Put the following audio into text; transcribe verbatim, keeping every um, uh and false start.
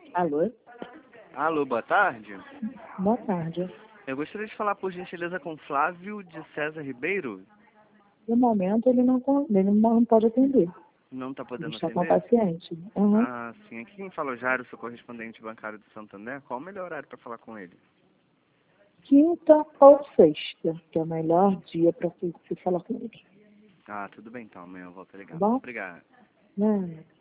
Alô? Alô, boa tarde. Boa tarde. Eu gostaria de falar, por gentileza, com Flávio de César Ribeiro. No momento ele não, con- ele não pode atender. Não está Ele podendo está com atender? paciente. Uhum. Ah, sim. Aqui quem fala é o Jairo, sou correspondente bancário do Santander. Qual o melhor horário para falar com ele? Quinta ou sexta, que é o melhor dia para se, se falar com ele. Ah, tudo bem então. Amanhã eu volto a ligar. Tá bom? Obrigado. Não.